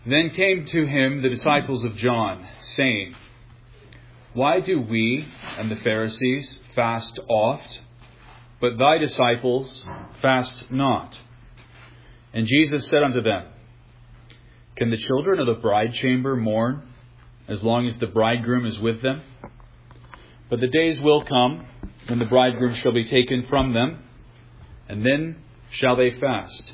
Then came to him the disciples of John, saying, Why do we and the Pharisees fast oft, but thy disciples fast not? And Jesus said unto them, Can the children of the bride chamber mourn, as long as the bridegroom is with them? But the days will come, when the bridegroom shall be taken from them, and then shall they fast.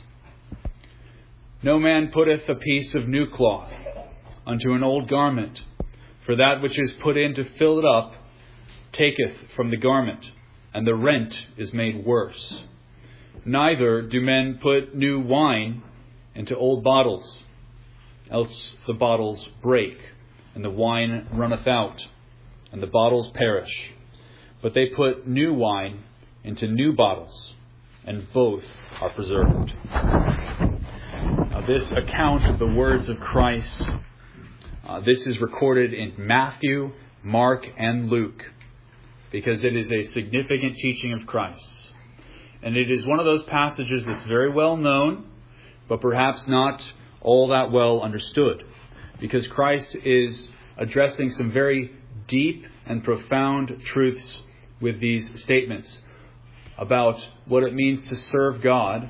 No man putteth a piece of new cloth unto an old garment, for that which is put in to fill it up taketh from the garment, and the rent is made worse. Neither do men put new wine into old bottles, else the bottles break, and the wine runneth out, and the bottles perish. But they put new wine into new bottles, and both are preserved. Now, this account of the words of Christ, this is recorded in Matthew, Mark, and Luke, because it is a significant teaching of Christ. And it is one of those passages that's very well known, but perhaps not all that well understood, because Christ is addressing some very deep and profound truths with these statements about what it means to serve God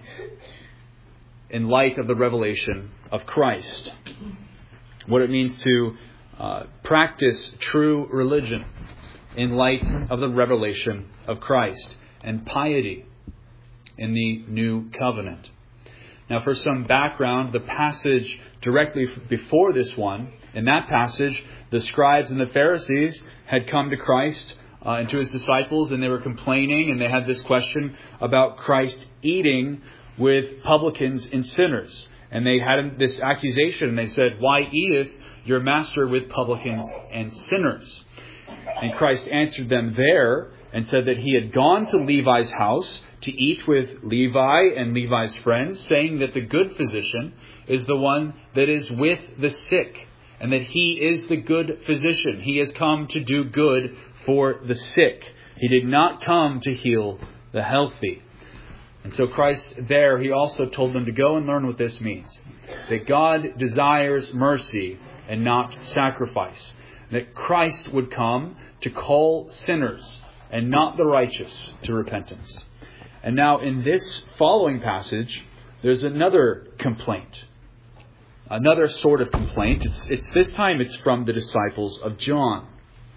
in light of the revelation of Christ. What it means to practice true religion in light of the revelation of Christ, and piety in the new covenant. Now, for some background, the passage directly before this one, in that passage, the scribes and the Pharisees had come to Christ and to his disciples, and they were complaining, and they had this question about Christ eating with publicans and sinners. And they had this accusation, and they said, Why eateth your master with publicans and sinners? And Christ answered them there and said that he had gone to Levi's house to eat with Levi and Levi's friends, saying that the good physician is the one that is with the sick, and that he is the good physician. He has come to do good for the sick. He did not come to heal the healthy. And so Christ there, he also told them to go and learn what this means. That God desires mercy and not sacrifice. That Christ would come to call sinners and not the righteous to repentance. And now in this following passage, there's another complaint. Another sort of complaint. It's this time it's from the disciples of John.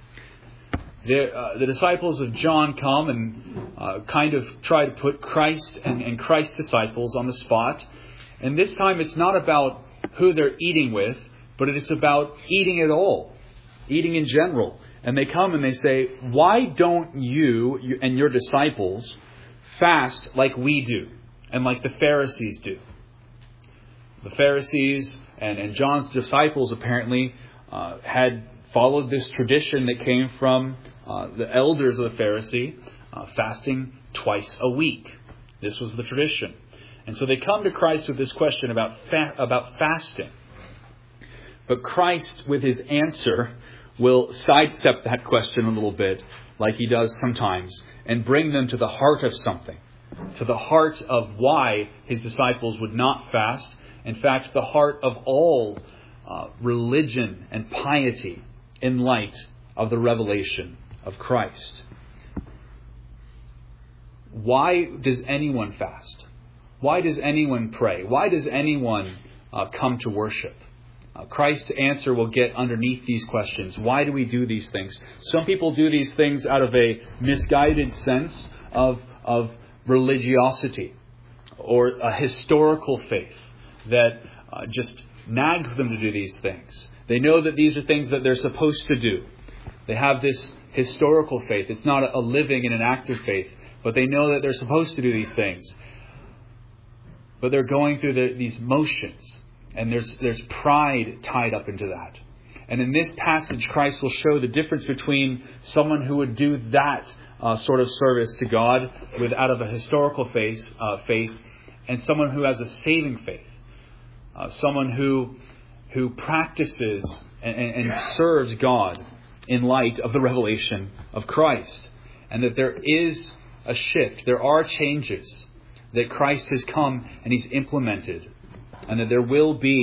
The disciples of John come and kind of try to put Christ and Christ's disciples on the spot. And this time it's not about who they're eating with, but it's about eating at all. Eating in general. And they come and they say, Why don't you and your disciples fast like we do and like the Pharisees do? The Pharisees and John's disciples apparently had followed this tradition that came from the elders of the Pharisee, fasting twice a week. This was the tradition. And so they come to Christ with this question about fasting. But Christ, with his answer, will sidestep that question a little bit, like he does sometimes, and bring them to the heart of something, to the heart of why his disciples would not fast. In fact, the heart of all religion and piety in light of the revelation of Christ. Why does anyone fast? Why does anyone pray? Why does anyone come to worship? Christ's answer will get underneath these questions. Why do we do these things? Some people do these things out of a misguided sense of religiosity or a historical faith that just nags them to do these things. They know that these are things that they're supposed to do. They have this historical faith. It's not a living and an active faith, but they know that they're supposed to do these things. But they're going through these motions. And there's pride tied up into that. And in this passage, Christ will show the difference between someone who would do that sort of service to God out of a historical faith and someone who has a saving faith. Someone who practices and serves God in light of the revelation of Christ. And that there is a shift. There are changes that Christ has come and he's implemented. And that there will be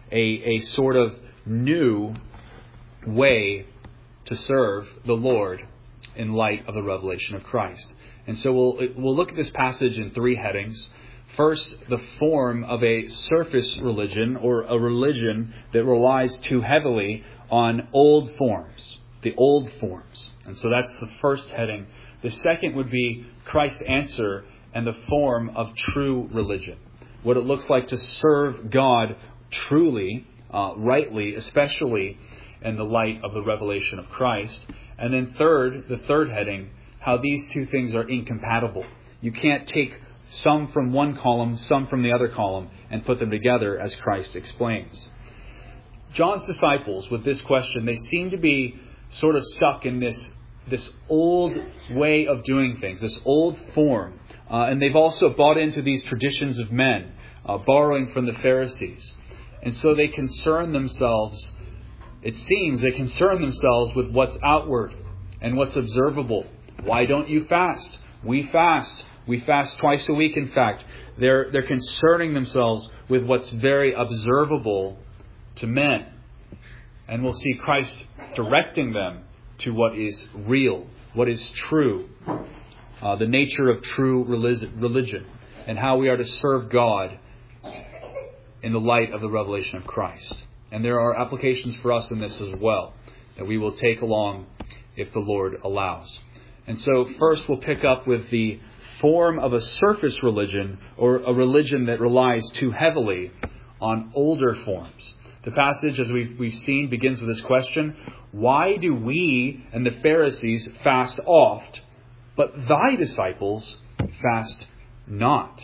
a sort of new way to serve the Lord in light of the revelation of Christ. And so we'll look at this passage in three headings. First, the form of a surface religion, or a religion that relies too heavily on old forms, the old forms. And so that's the first heading. The second would be Christ's answer and the form of true religion, what it looks like to serve God truly, rightly, especially in the light of the revelation of Christ. And then the third heading, how these two things are incompatible. You can't take some from one column, some from the other column, and put them together, as Christ explains. John's disciples, with this question, they seem to be sort of stuck in this old way of doing things, this old form. And they've also bought into these traditions of men, borrowing from the Pharisees. And so they concern themselves, it seems, with what's outward and what's observable. Why don't you fast? We fast. We fast twice a week, in fact. They're concerning themselves with what's very observable to men. And we'll see Christ directing them to what is real, what is true, the nature of true religion, and how we are to serve God in the light of the revelation of Christ. And there are applications for us in this as well that we will take along if the Lord allows. And so first we'll pick up with the form of a surface religion, or a religion that relies too heavily on older forms. The passage, as we've seen, begins with this question: why do we and the Pharisees fast oft, but thy disciples fast not?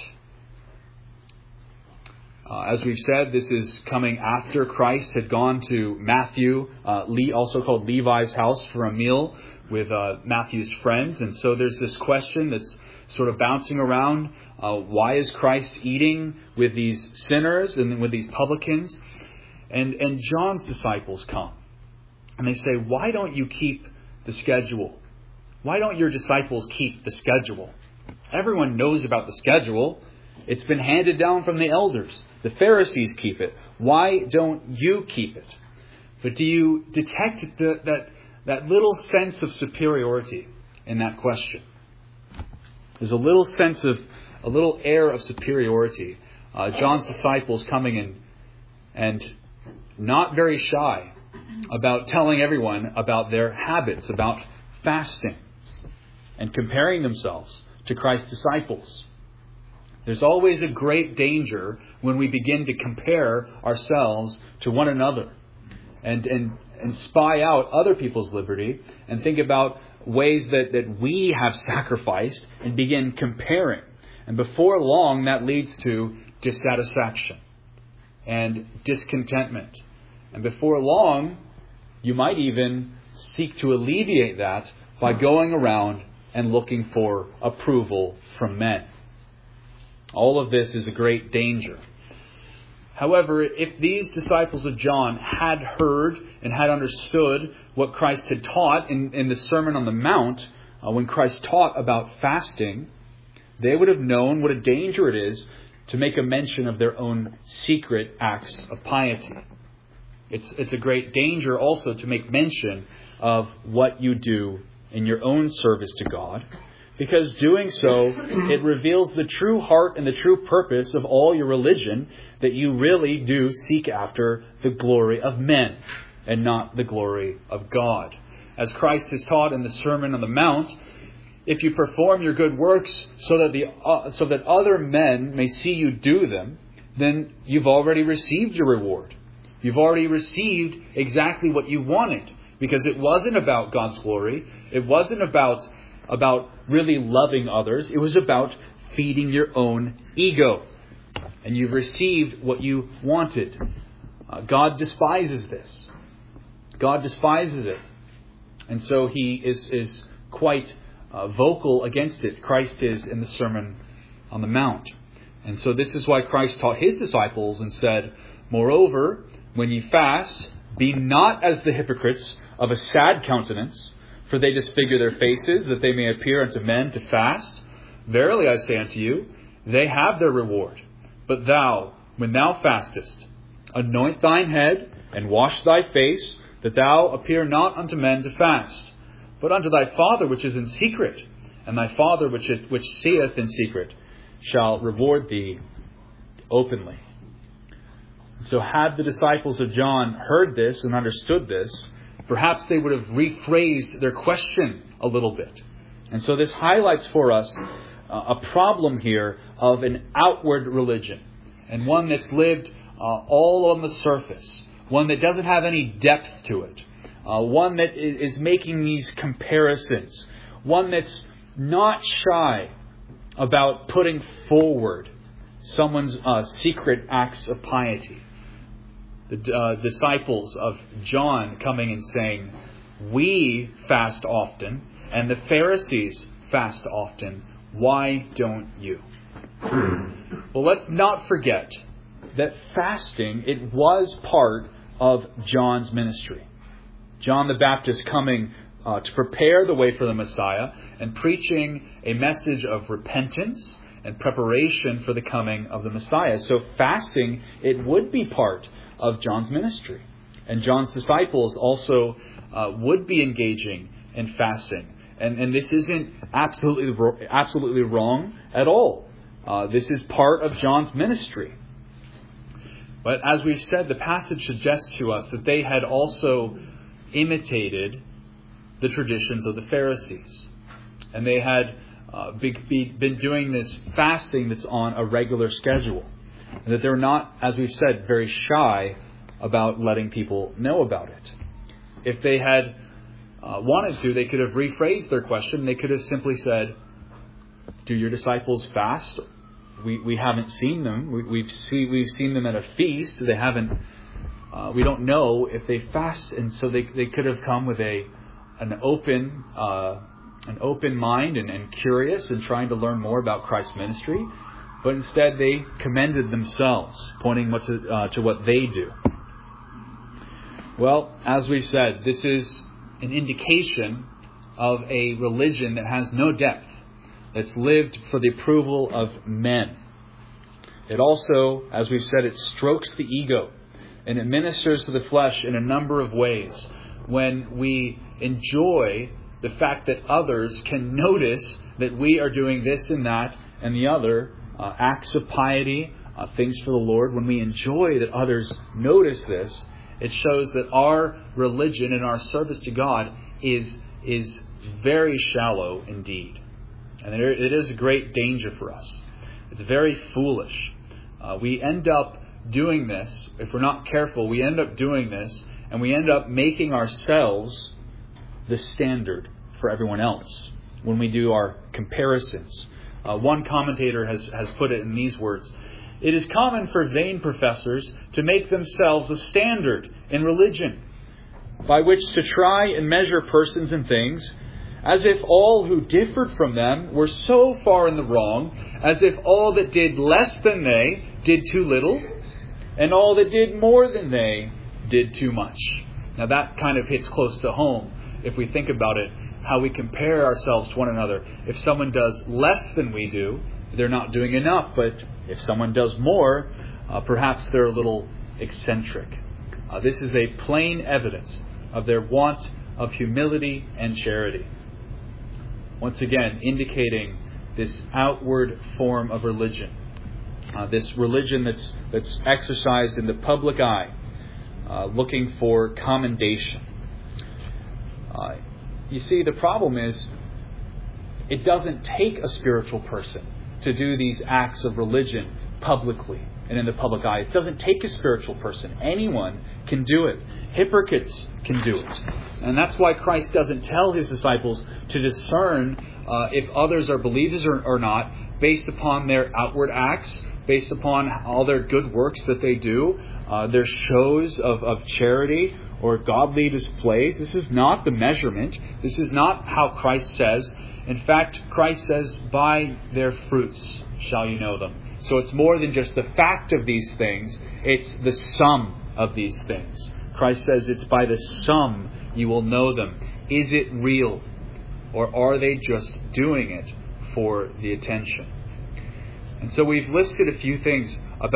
As we've said, this is coming after Christ had gone to Matthew, also called Levi's house, for a meal with Matthew's friends. And so there's this question that's sort of bouncing around. Why is Christ eating with these sinners and with these publicans? And John's disciples come and they say, why don't you keep the schedule? Why don't your disciples keep the schedule? Everyone knows about the schedule. It's been handed down from the elders. The Pharisees keep it. Why don't you keep it? But do you detect that little sense of superiority in that question? There's a little air of superiority. John's disciples coming in and not very shy about telling everyone about their habits, about fasting, and comparing themselves to Christ's disciples. There's always a great danger when we begin to compare ourselves to one another and spy out other people's liberty and think about ways that we have sacrificed and begin comparing. And before long, that leads to dissatisfaction and discontentment. And before long, you might even seek to alleviate that by going around and looking for approval from men. All of this is a great danger. However, if these disciples of John had heard and had understood what Christ had taught in the Sermon on the Mount, when Christ taught about fasting, they would have known what a danger it is to make a mention of their own secret acts of piety. It's a great danger also to make mention of what you do in your own service to God, because doing so, it reveals the true heart and the true purpose of all your religion, that you really do seek after the glory of men and not the glory of God. As Christ has taught in the Sermon on the Mount, if you perform your good works so that other men may see you do them, then you've already received your reward. You've already received exactly what you wanted, because it wasn't about God's glory. It wasn't about really loving others. It was about feeding your own ego. And you've received what you wanted. God despises this. God despises it. And so he is quite vocal against it. Christ is in the Sermon on the Mount. And so this is why Christ taught his disciples and said, moreover, when ye fast, be not as the hypocrites of a sad countenance, for they disfigure their faces, that they may appear unto men to fast. Verily I say unto you, they have their reward. But thou, when thou fastest, Anoint thine head, and wash thy face, that thou appear not unto men to fast, but unto thy Father which is in secret, and thy Father which seeth in secret shall reward thee openly. So had the disciples of John heard this and understood this, perhaps they would have rephrased their question a little bit. And so this highlights for us a problem here of an outward religion, and one that's lived all on the surface, one that doesn't have any depth to it, one that is making these comparisons, one that's not shy about putting forward someone's secret acts of piety. The disciples of John coming and saying, "We fast often, and the Pharisees fast often. Why don't you?" Well, let's not forget that fasting, it was part of John's ministry. John the Baptist coming to prepare the way for the Messiah and preaching a message of repentance and preparation for the coming of the Messiah. So fasting, it would be part of John's ministry. And John's disciples also would be engaging in fasting. And this isn't absolutely wrong at all. This is part of John's ministry. But as we've said, the passage suggests to us that they had also imitated the traditions of the Pharisees. And they had been doing this fasting that's on a regular schedule. And that they're not, as we've said, very shy about letting people know about it. If they had wanted to, they could have rephrased their question. They could have simply said, "Do your disciples fast? We haven't seen them. We've seen them at a feast. They haven't. We don't know if they fast." And so they could have come with an open mind and curious and trying to learn more about Christ's ministry. But instead they commended themselves, pointing to what they do. Well, as we've said, this is an indication of a religion that has no depth, that's lived for the approval of men. It also, as we've said, it strokes the ego, and it ministers to the flesh in a number of ways. When we enjoy the fact that others can notice that we are doing this and that and the other, acts of piety, things for the Lord, when we enjoy that others notice this, it shows that our religion and our service to God is very shallow indeed. And it is a great danger for us. It's very foolish. We end up doing this, if we're not careful, we end up doing this, and we end up making ourselves the standard for everyone else when we do our comparisons. One commentator has put it in these words: "It is common for vain professors to make themselves a standard in religion, by which to try and measure persons and things, as if all who differed from them were so far in the wrong, as if all that did less than they did too little, and all that did more than they did too much." Now that kind of hits close to home if we think about it, how we compare ourselves to one another. If someone does less than we do, they're not doing enough. But if someone does more, perhaps they're a little eccentric. This is a plain evidence of their want of humility and charity. Once again, indicating this outward form of religion. This religion that's exercised in the public eye, looking for commendation. You see, the problem is, it doesn't take a spiritual person to do these acts of religion publicly and in the public eye. It doesn't take a spiritual person. Anyone can do it. Hypocrites can do it. And that's why Christ doesn't tell his disciples to discern if others are believers or not based upon their outward acts, based upon all their good works that they do, their shows of charity or godly displays. This is not the measurement. This is not how Christ says. In fact, Christ says, "By their fruits shall you know them." So it's more than just the fact of these things. It's the sum of these things. Christ says it's by the sum you will know them. Is it real? Or are they just doing it for the attention? And so we've listed a few things about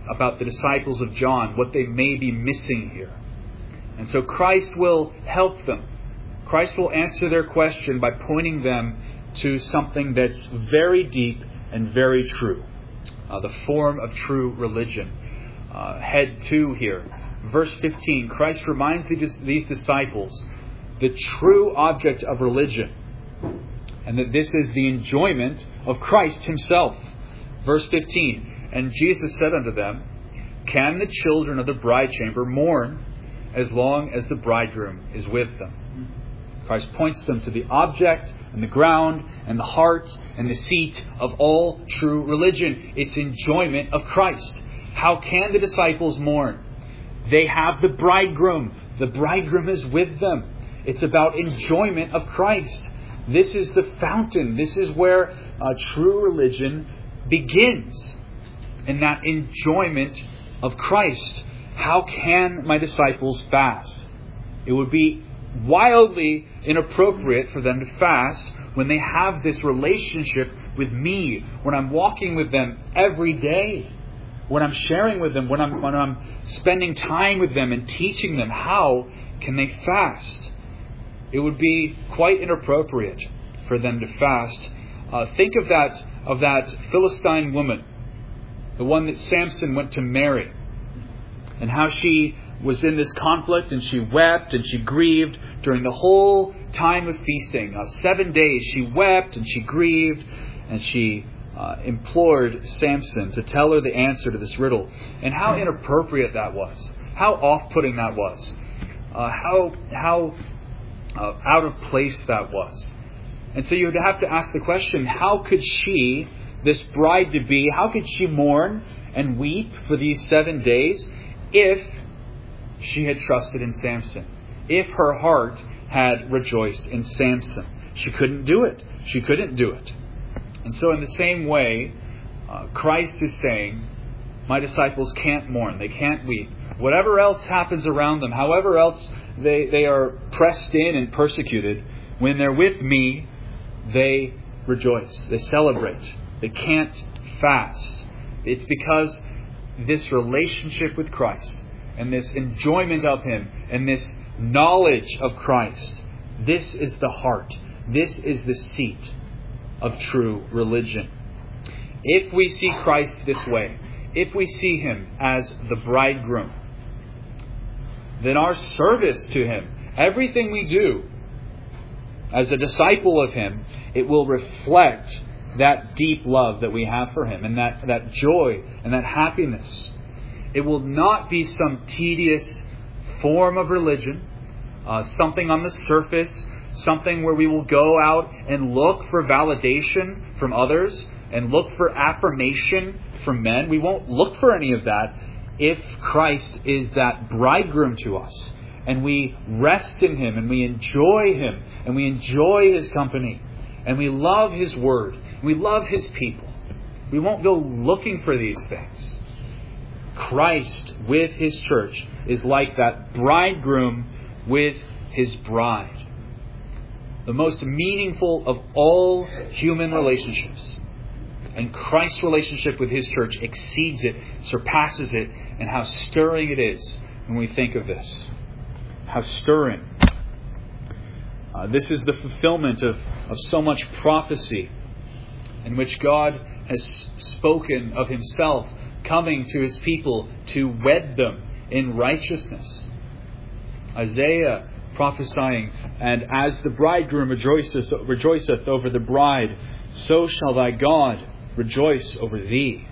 about the disciples of John, what they may be missing here. And so Christ will help them. Christ will answer their question by pointing them to something that's very deep and very true. The form of true religion. Head 2 here. Verse 15, Christ reminds these disciples the true object of religion, and that this is the enjoyment of Christ himself. Verse 15, and Jesus said unto them, can the children of the bride chamber mourn as long as the bridegroom is with them? Christ points them to the object and the ground and the heart and the seat of all true religion. It's enjoyment of Christ. How can the disciples mourn? They have the bridegroom. The bridegroom is with them. It's about enjoyment of Christ. This is the fountain. This is where true religion begins, in that enjoyment of Christ. How can my disciples fast? It would be wildly inappropriate for them to fast when they have this relationship with me, when I'm walking with them every day, when I'm sharing with them, when I'm spending time with them and teaching them. How can they fast? It would be quite inappropriate for them to fast. Think of that Philistine woman, the one that Samson went to marry, and how she was in this conflict and she wept and she grieved during the whole time of feasting. 7 days she wept and she grieved, and she implored Samson to tell her the answer to this riddle. And how inappropriate that was. How off-putting that was. How out of place that was. And so you would have to ask the question, how could she, this bride-to-be, how could she mourn and weep for these 7 days if she had trusted in Samson? If her heart had rejoiced in Samson? She couldn't do it. She couldn't do it. And so in the same way, Christ is saying, my disciples can't mourn. They can't weep. Whatever else happens around them, however else they are pressed in and persecuted, when they're with me, they rejoice. They celebrate. They can't fast. It's because this relationship with Christ and this enjoyment of Him and this knowledge of Christ, this is the heart. This is the seat of true religion. If we see Christ this way, if we see Him as the bridegroom, then our service to Him, everything we do as a disciple of Him, it will reflect that deep love that we have for Him and that joy and that happiness. It will not be some tedious form of religion, something on the surface, something where we will go out and look for validation from others and look for affirmation from men. We won't look for any of that if Christ is that bridegroom to us, and we rest in Him, and we enjoy Him, and we enjoy His company, and we love His Word, and we love His people. We won't go looking for these things. Christ with His church is like that bridegroom with His bride. The most meaningful of all human relationships. And Christ's relationship with His church exceeds it, surpasses it, and how stirring it is when we think of this. How stirring. This is the fulfillment of so much prophecy in which God has spoken of Himself coming to His people to wed them in righteousness. Isaiah prophesying, and as the bridegroom rejoiceth over the bride, so shall thy God rejoice over thee.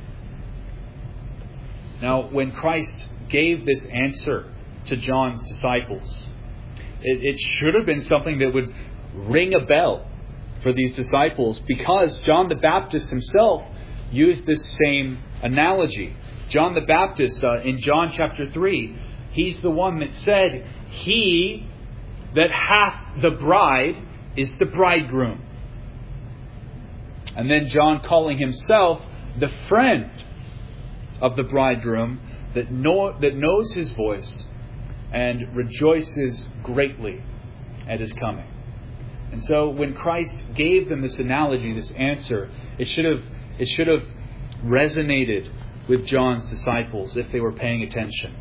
Now, when Christ gave this answer to John's disciples, it should have been something that would ring a bell for these disciples, because John the Baptist himself used this same analogy. John the Baptist, in John chapter 3, he's the one that said, "He that hath the bride is the bridegroom." And then John calling himself the friend of the bridegroom that knows his voice and rejoices greatly at his coming. And so when Christ gave them this analogy, this answer, it should have resonated with John's disciples if they were paying attention.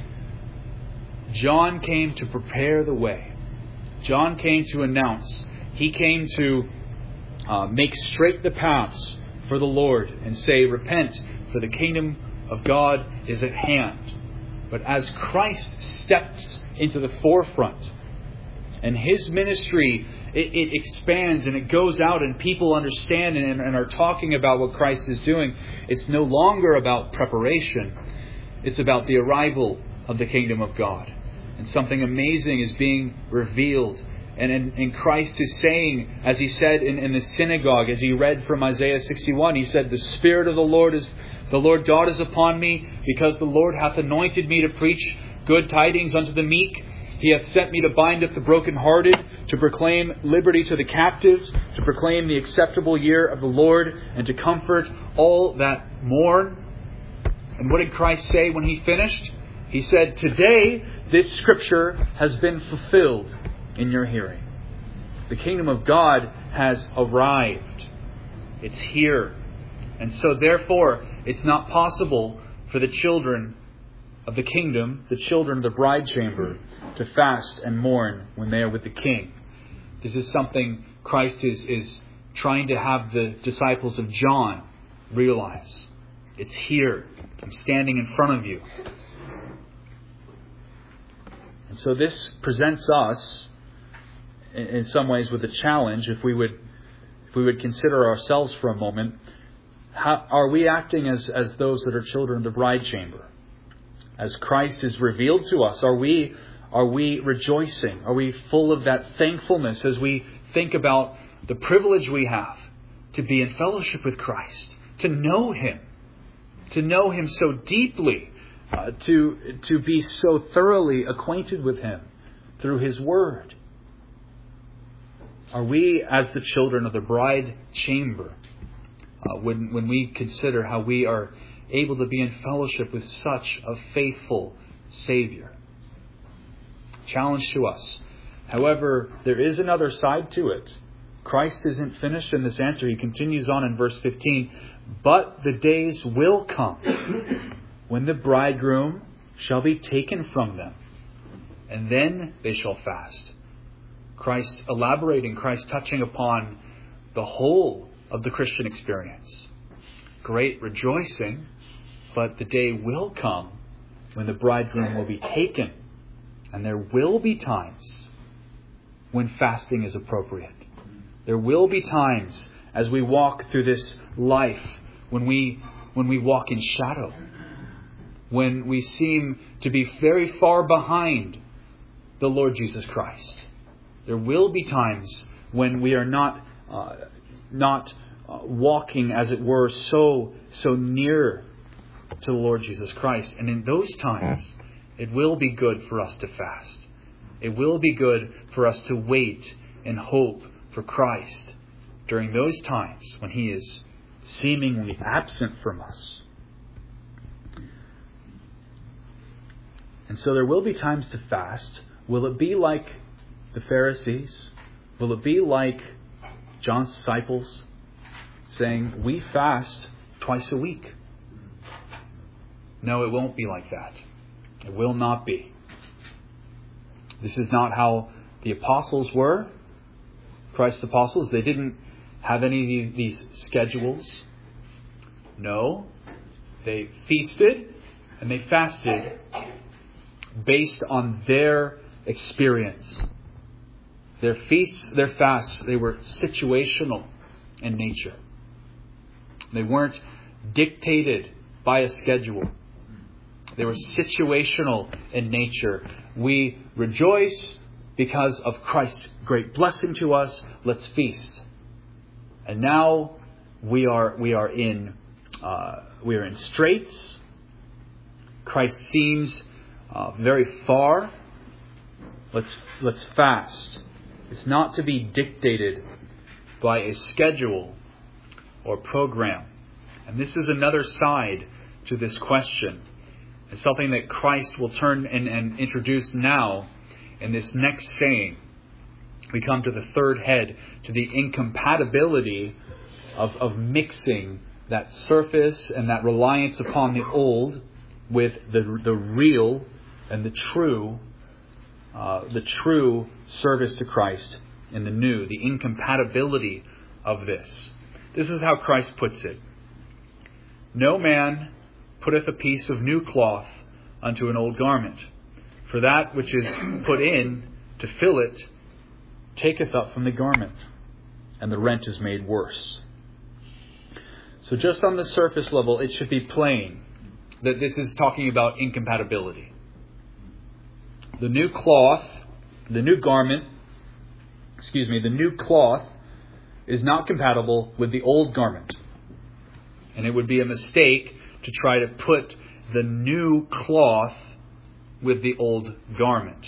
John came to prepare the way. John came to announce. He came to make straight the paths for the Lord and say, repent, for the kingdom of God is at hand. But as Christ steps into the forefront and His ministry, it expands and it goes out and people understand and are talking about what Christ is doing. It's no longer about preparation. It's about the arrival of the kingdom of God. And something amazing is being revealed. And Christ is saying, as He said in the synagogue, as He read from Isaiah 61, He said, the Spirit of the Lord God is upon me, because the Lord hath anointed me to preach good tidings unto the meek. He hath sent me to bind up the brokenhearted, to proclaim liberty to the captives, to proclaim the acceptable year of the Lord, and to comfort all that mourn. And what did Christ say when He finished? He said, today this scripture has been fulfilled in your hearing. The kingdom of God has arrived. It's here. And so therefore, it's not possible for the children of the kingdom, the children of the bride chamber, to fast and mourn when they are with the King. This is something Christ is trying to have the disciples of John realize. It's here. I'm standing in front of you. And so this presents us in some ways with a challenge. If we would consider ourselves for a moment, how are we acting as those that are children of the bride chamber? As Christ is revealed to us, are we rejoicing? Are we full of that thankfulness as we think about the privilege we have to be in fellowship with Christ, to know Him so deeply, to be so thoroughly acquainted with Him through His Word? Are we, as the children of the bride chamber, when we consider how we are able to be in fellowship with such a faithful Savior? Challenge to us. However, there is another side to it. Christ isn't finished in this answer. He continues on in verse 15. But the days will come when the bridegroom shall be taken from them, and then they shall fast. Christ elaborating, Christ touching upon the whole of the Christian experience. Great rejoicing, but the day will come when the bridegroom will be taken. And there will be times when fasting is appropriate. There will be times as we walk through this life when we walk in shadow, when we seem to be very far behind the Lord Jesus Christ. There will be times when we are not walking, as it were, so near to the Lord Jesus Christ. And in those times, it will be good for us to fast. It will be good for us to wait and hope for Christ during those times when He is seemingly absent from us. And so there will be times to fast. Will it be like the Pharisees? Will it be like John's disciples saying, we fast twice a week? No, it won't be like that. It will not be. This is not how the apostles were. Christ's apostles, they didn't have any of these schedules. No, they feasted and they fasted based on their experience. Their feasts, their fasts, they were situational in nature. They weren't dictated by a schedule. They were situational in nature. We rejoice because of Christ's great blessing to us. Let's feast. And now we are in straits. Christ seems very far. Let's fast. It's not to be dictated by a schedule or program. And this is another side to this question. It's something that Christ will turn and introduce now in this next saying. We come to the third head, to the incompatibility of mixing that surface and that reliance upon the old with the real and the true service to Christ in the new, the incompatibility of this. This is how Christ puts it. No man putteth a piece of new cloth unto an old garment, for that which is put in to fill it taketh up from the garment, and the rent is made worse. So just on the surface level, it should be plain that this is talking about incompatibility. The new cloth is not compatible with the old garment. And it would be a mistake to try to put the new cloth with the old garment.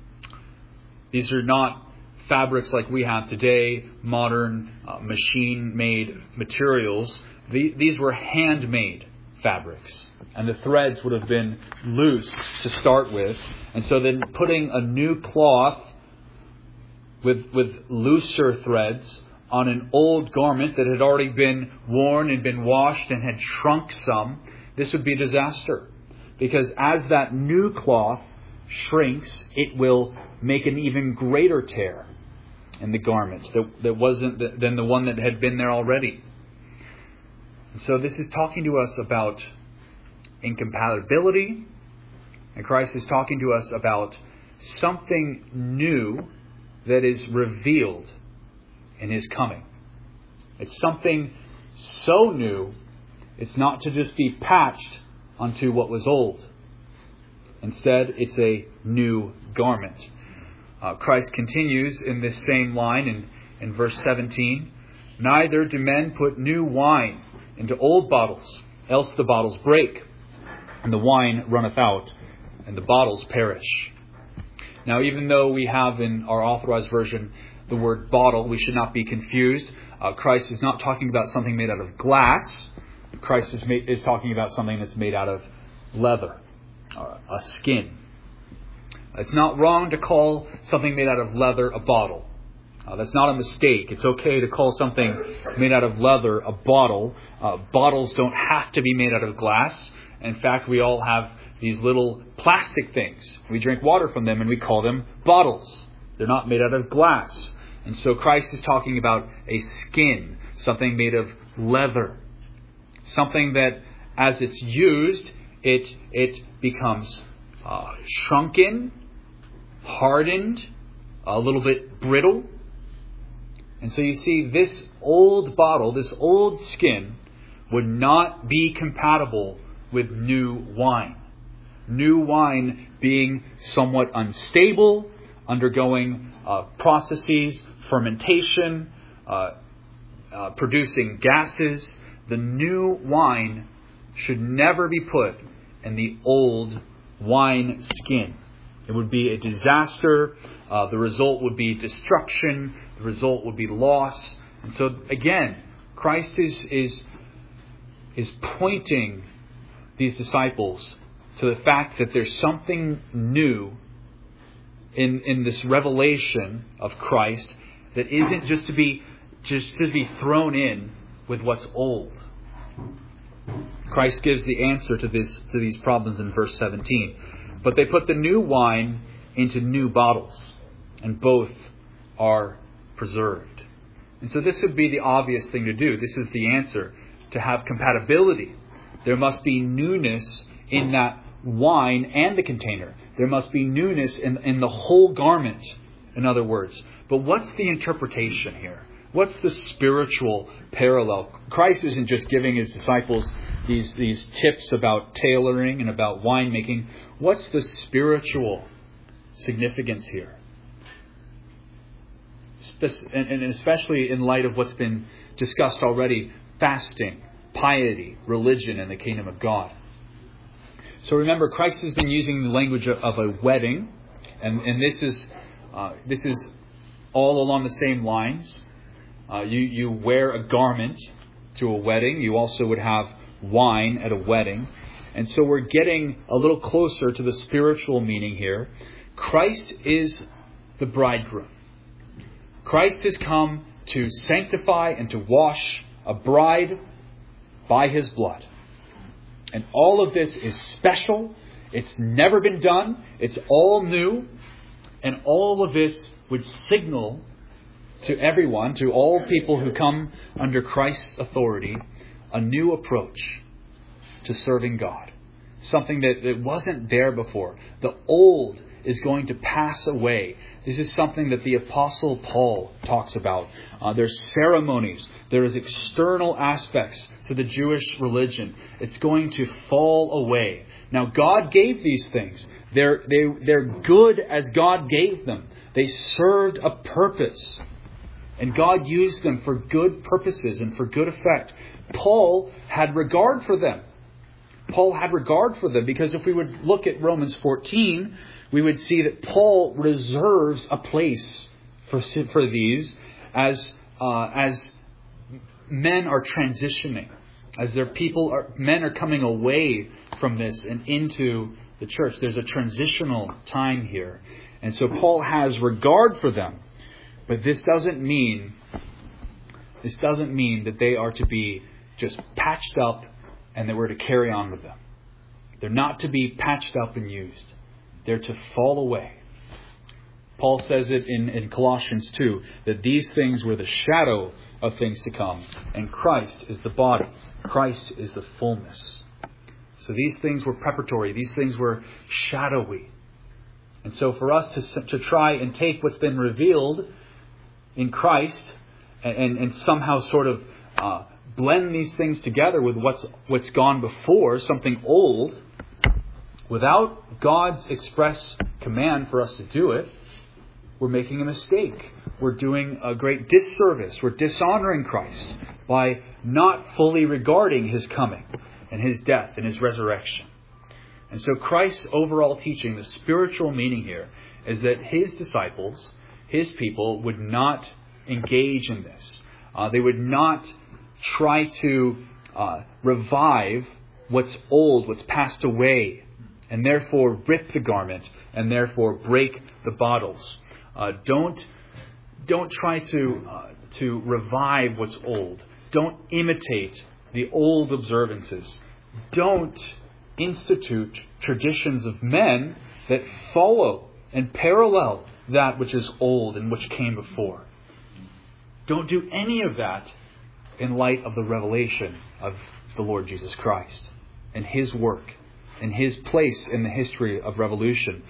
These are not fabrics like we have today, modern machine-made materials. These were handmade fabrics. And the threads would have been loose to start with. And so then putting a new cloth with looser threads on an old garment that had already been worn and been washed and had shrunk some, this would be a disaster. Because as that new cloth shrinks, it will make an even greater tear in the garment that wasn't than the one that had been there already. And so this is talking to us about incompatibility, and Christ is talking to us about something new that is revealed in His coming. It's something so new, it's not to just be patched onto what was old. Instead, it's a new garment. Christ continues in this same line in verse 17. Neither do men put new wine into old bottles, else the bottles break, and the wine runneth out, and the bottles perish. Now, even though we have in our authorized version the word bottle, we should not be confused. Christ is not talking about something made out of glass. Christ is talking about something that's made out of leather, a skin. It's not wrong to call something made out of leather a bottle. That's not a mistake. It's okay to call something made out of leather a bottle. Bottles don't have to be made out of glass. In fact, we all have these little plastic things. We drink water from them and we call them bottles. They're not made out of glass. And so Christ is talking about a skin, something made of leather. Something that as it's used, it becomes shrunken, hardened, a little bit brittle. And so you see, this old bottle, this old skin, would not be compatible with new wine. New wine being somewhat unstable, undergoing processes, fermentation, producing gases. The new wine should never be put in the old wine skin. It would be a disaster. The result would be destruction. The result would be loss. And so again, Christ is pointing these disciples to the fact that there's something new in this revelation of Christ that isn't just to be thrown in with what's old. Christ gives the answer to these problems in verse 17. But they put the new wine into new bottles, and both are preserved. And so this would be the obvious thing to do. This is the answer. To have compatibility, there must be newness in that wine and the container. There must be newness in the whole garment, in other words. But what's the interpretation here? What's the spiritual parallel? Christ isn't just giving His disciples these tips about tailoring and about winemaking. What's the spiritual significance here? And especially in light of what's been discussed already, fasting, piety, religion, and the kingdom of God. So remember, Christ has been using the language of a wedding, and this is all along the same lines. You wear a garment to a wedding. You also would have wine at a wedding. And so we're getting a little closer to the spiritual meaning here. Christ is the bridegroom. Christ has come to sanctify and to wash a bride by His blood. And all of this is special. It's never been done. It's all new. And all of this would signal to everyone, to all people who come under Christ's authority, a new approach to serving God. Something that wasn't there before. The old is going to pass away. This is something that the Apostle Paul talks about. There's ceremonies. There is external aspects to the Jewish religion. It's going to fall away. Now, God gave these things. They're good as God gave them. They served a purpose. And God used them for good purposes and for good effect. Paul had regard for them. Paul had regard for them because if we would look at Romans 14, we would see that Paul reserves a place for these as men are transitioning, as men are coming away from this and into the church. There's a transitional time here. And so Paul has regard for them. But this doesn't mean that they are to be just patched up and that we're to carry on with them. They're not to be patched up and used. They're to fall away. Paul says it in Colossians 2, that these things were the shadow of things to come. And Christ is the body. Christ is the fullness. So these things were preparatory. These things were shadowy. And so for us to try and take what's been revealed in Christ and somehow sort of blend these things together with what's gone before, something old, without God's express command for us to do it, we're making a mistake. We're doing a great disservice. We're dishonoring Christ by not fully regarding His coming and His death and His resurrection. And so Christ's overall teaching, the spiritual meaning here, is that His disciples, His people, would not engage in this. They would not try to revive what's old, what's passed away, and therefore rip the garment and therefore break the bottles. Don't try to revive what's old. Don't imitate the old observances. Don't institute traditions of men that follow and parallel that which is old and which came before. Don't do any of that in light of the revelation of the Lord Jesus Christ and His work and His place in the history of revelation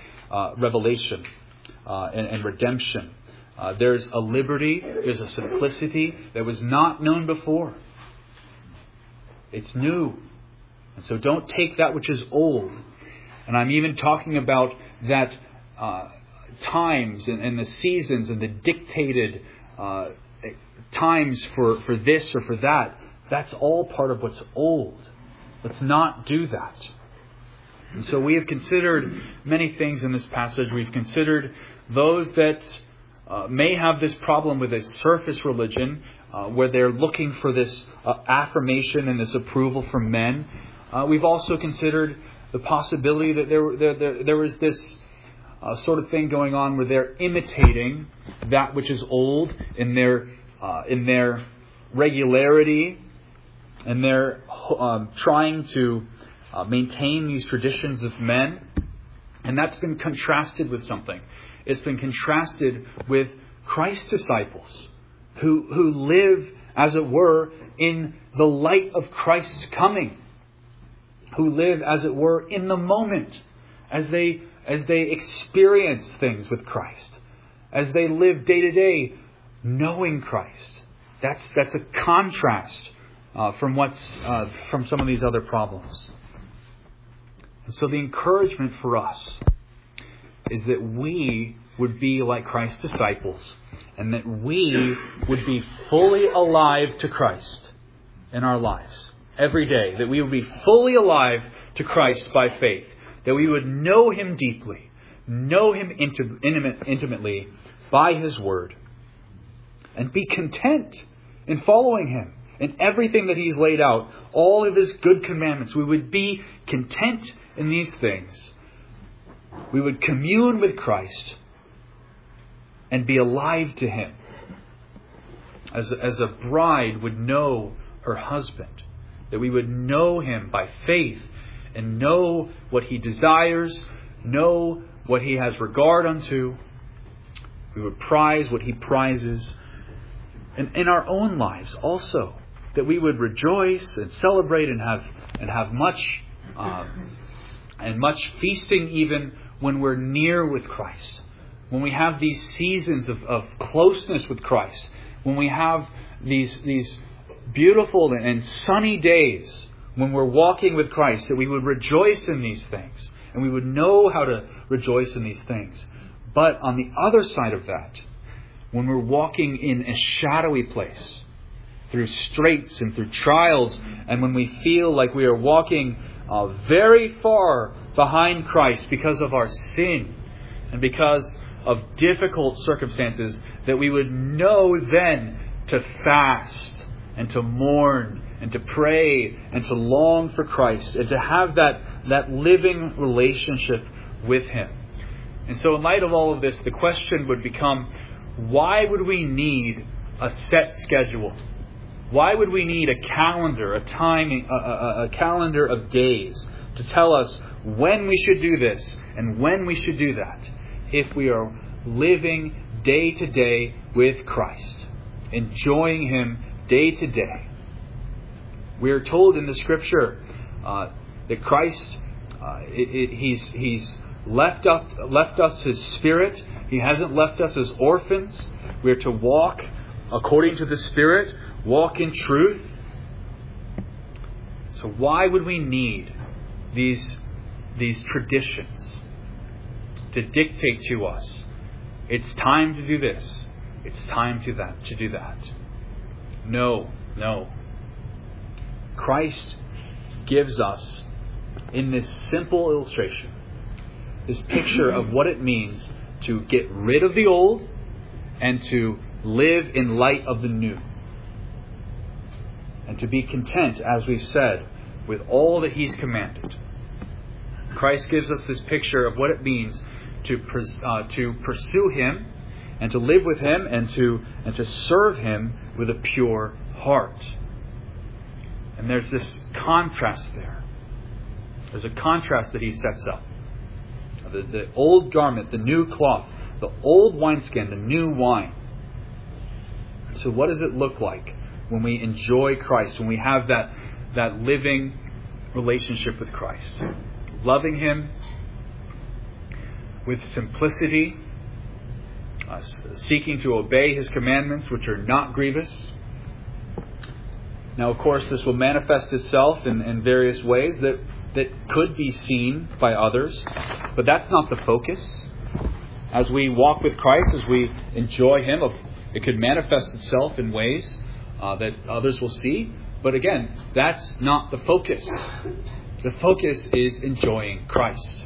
and redemption. There's a liberty, there's a simplicity that was not known before. It's new. And so don't take that which is old. And I'm even talking about that times and the seasons and the dictated times for this or for that. That's all part of what's old. Let's not do that. And so we have considered many things in this passage. We've considered those that may have this problem with a surface religion where they're looking for this affirmation and this approval from men. We've also considered the possibility that there was this sort of thing going on where they're imitating that which is old in their regularity, and they're trying to maintain these traditions of men. And that's been contrasted with something. It's been contrasted with Christ's disciples who live, as it were, in the light of Christ's coming. Who live, as it were, in the moment as they experience things with Christ. As they live day to day knowing Christ. That's a contrast from some of these other problems. And so the encouragement for us is that we would be like Christ's disciples, and that we would be fully alive to Christ in our lives every day. That we would be fully alive to Christ by faith. That we would know Him deeply, know Him intimately by His Word, and be content in following Him in everything that He's laid out, all of His good commandments. We would be content in these things. We would commune with Christ and be alive to Him. As a bride would know her husband. that we would know Him by faith and know what He desires, know what He has regard unto. We would prize what He prizes. And in our own lives also, that we would rejoice and celebrate and have much feasting even when we're near with Christ. When we have these seasons of closeness with Christ. When we have these beautiful and sunny days when we're walking with Christ, that we would rejoice in these things. And we would know how to rejoice in these things. But on the other side of that, when we're walking in a shadowy place, through straits and through trials, and when we feel like we are walking very far behind Christ because of our sin and because of difficult circumstances, that we would know then to fast and to mourn and to pray and to long for Christ and to have that living relationship with Him. And so in light of all of this, the question would become, why would we need a set schedule? Why would we need a calendar, a timing, a calendar of days to tell us when we should do this and when we should do that, if we are living day to day with Christ, enjoying Him day to day? We are told in the Scripture that Christ, He's left us His Spirit. He hasn't left us as orphans. We are to walk according to the Spirit, walk in truth. So why would we need these traditions to dictate to us? It's time to do this. It's time to do that. No. Christ gives us, in this simple illustration, this picture of what it means to get rid of the old and to live in light of the new. And to be content, as we've said, with all that He's commanded. Christ gives us this picture of what it means to pursue Him and to live with Him and to serve Him with a pure heart. And there's this contrast there. There's a contrast that He sets up. The old garment, the new cloth, the old wineskin, the new wine. So what does it look like when we enjoy Christ, when we have that living relationship with Christ? Loving Him with simplicity, seeking to obey His commandments, which are not grievous. Now, of course, this will manifest itself in various ways that could be seen by others, but that's not the focus. As we walk with Christ, as we enjoy Him, it could manifest itself in ways that others will see. But again, that's not the focus. The focus is enjoying Christ,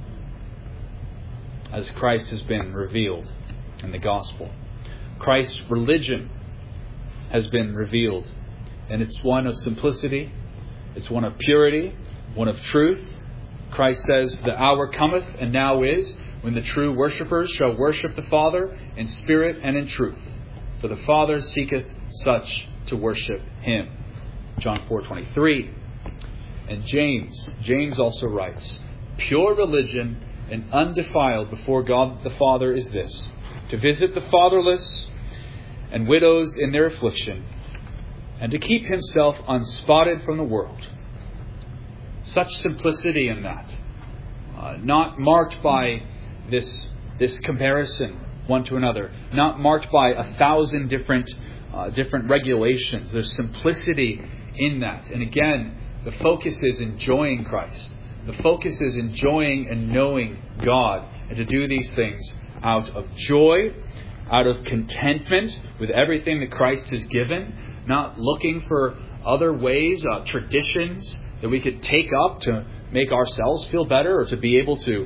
as Christ has been revealed in the gospel. Christ's religion has been revealed, and it's one of simplicity, it's one of purity, one of truth. Christ says, "The hour cometh, and now is, when the true worshippers shall worship the Father in spirit and in truth. For the Father seeketh such to worship Him." John 4:23. And James also writes, "Pure religion and undefiled before God the Father is this, to visit the fatherless and widows in their affliction, and to keep himself unspotted from the world." Such simplicity in that. Not marked by this comparison one to another. Not marked by 1,000 different regulations. There's simplicity in that. And again, the focus is enjoying Christ. The focus is enjoying and knowing God. And to do these things out of joy, out of contentment with everything that Christ has given. Not looking for other ways, traditions that we could take up to make ourselves feel better or to be able to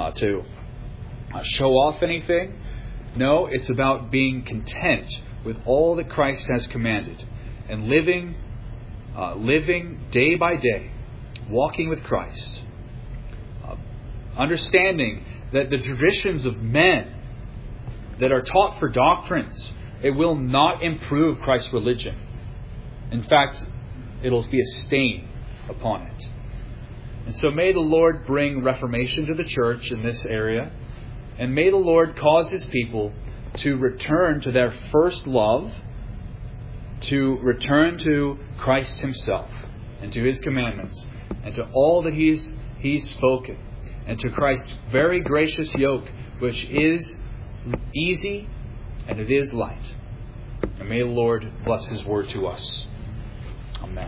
show off anything. No, it's about being content with all that Christ has commanded and living day by day, walking with Christ, understanding that the traditions of men that are taught for doctrines, it will not improve Christ's religion. In fact, It'll be a stain upon it. And so may the Lord bring reformation to the church in this area. And may the Lord cause His people to return to their first love, to return to Christ Himself and to His commandments and to all that He's spoken, and to Christ's very gracious yoke, which is easy and it is light. And may the Lord bless His word to us. Amen.